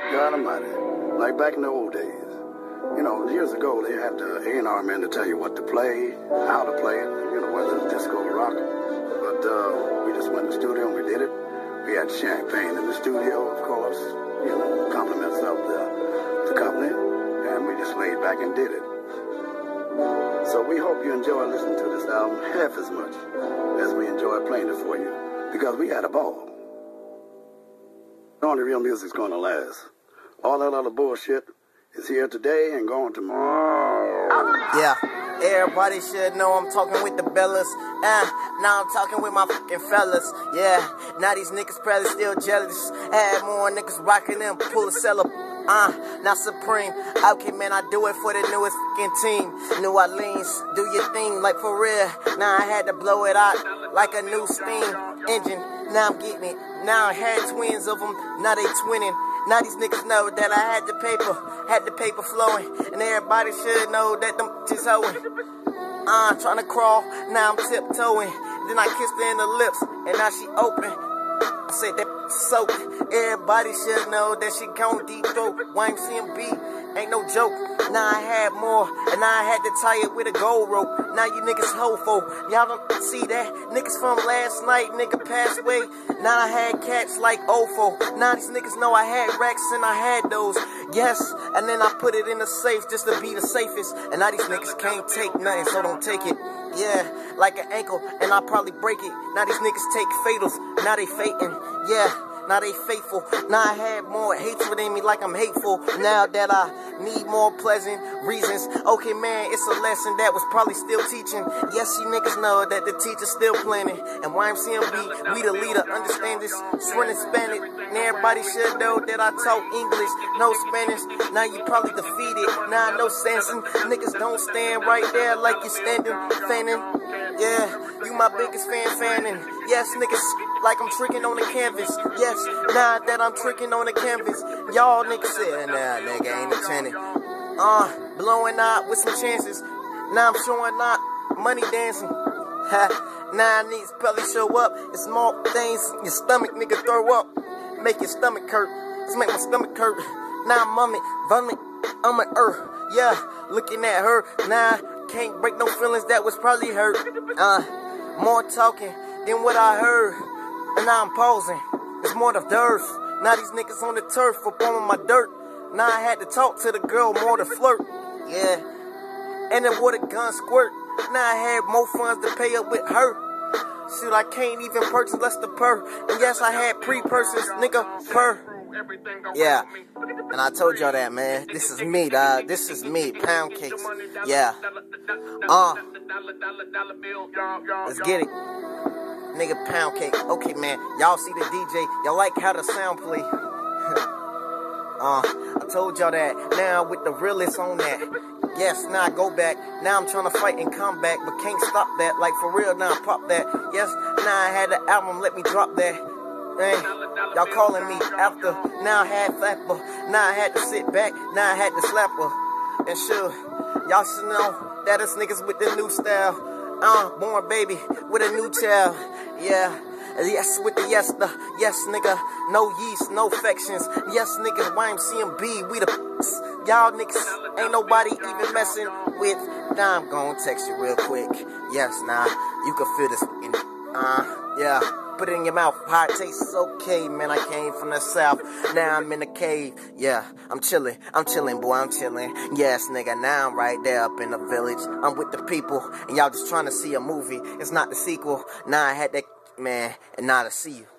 God Almighty. Like back in the old days. You know, years ago, they had the A&R men to tell you what to play, how to play it, you know, whether it's disco or rock. But we just went to the studio and we did it. We had champagne in the studio, of course, you know, compliments of the company. And we just laid back and did it. So we hope you enjoy listening to this album half as much as we enjoy playing it for you. Because we had a ball. Only real music's going to last. All that other bullshit is here today and gone tomorrow. Yeah, everybody should know I'm talking with the Bellas. Now I'm talking with my fucking fellas. Yeah, now these niggas probably still jealous. Had more niggas rocking them, pull a cellar. Not Supreme. Okay, man, I do it for the newest fucking team. New Orleans, do your thing like for real. Now I had to blow it out like a new steam engine. Now I'm getting it. Now I had twins of them. Now they twinning. Now these niggas know that I had the paper flowing. And everybody should know that them just hoeing. Trying to crawl, now I'm tiptoeing. Then I kissed her in the lips, and now she open. I said that soak. Everybody should know that she gon' deep throat. YMCMB ain't no joke. Now I had more, and now I had to tie it with a gold rope. Now you niggas hopeful. Y'all don't see that. Niggas from last night, nigga passed away. Now I had cats like Ofo. Now these niggas know I had racks and I had those. Yes, and then I put it in the safe just to be the safest. And now these niggas can't take nothing, so don't take it. Yeah, like an ankle, and I'll probably break it. Now these niggas take fatals, now they fating. Yeah, now they faithful. Now I have more hatred in me like I'm hateful. Now that I need more pleasant reasons. Okay, man, it's a lesson that was probably still teaching. Yes, you niggas know that the teacher's still planning. And YMCMB, we the leader, understand this. Swearing Spanish, and everybody should know that I talk English, no Spanish. Now you probably defeated. Now I know Samson. Niggas don't stand right there like you standing, fanning. Yeah, you my biggest fanning. Yes, niggas, like I'm tricking on the canvas. Yes, now that I'm tricking on the canvas. Y'all niggas say, nah, nigga, ain't attending. Blowing out with some chances. Now I'm showing out money dancing. Now I need belly show up. It's small things your stomach, nigga, throw up. Make your stomach hurt. Let's make my stomach hurt. Now I'm vomit, I'm an earth. Yeah, looking at her. Now can't break no feelings that was probably hurt. More talking than what I heard. And now I'm pausing. It's more the dearth. Now these niggas on the turf for bombing my dirt. Now I had to talk to the girl more to flirt. Yeah. And then water gun squirt. Now I had more funds to pay up with her. Shoot, I can't even purchase less the per. And yes, I had pre-purchase, nigga, per. Yeah. And I told y'all that, man. This is me, dog. This is me. Pound cakes. Yeah. Let's get it. Nigga, pound cake. Okay, man. Y'all see the DJ. Y'all like how the sound play. I told y'all that. Now with the realest on that. Yes, now I go back. Now I'm trying to fight and come back, but can't stop that. Like for real, now I pop that. Yes, now I had the album, let me drop that. Hey, y'all calling me after. Now I had flapper. Now I had to sit back. Now I had to slap her. And sure, y'all should know that us niggas with the new style. Born baby with a new child. Yeah. Yes, with the yes, nigga, no yeast, no infections. Yes, niggas, YMCMB, we the y'all niggas ain't nobody even messing with. Now I'm gonna text you real quick. Yes, nah, you can feel this. Yeah, put it in your mouth. How it tastes okay, man. I came from the south. Now I'm in the cave. Yeah, I'm chilling, boy, I'm chilling. Yes, nigga, now I'm right there up in the village. I'm with the people, and y'all just trying to see a movie. It's not the sequel. Now I had that. Man, and now to see you.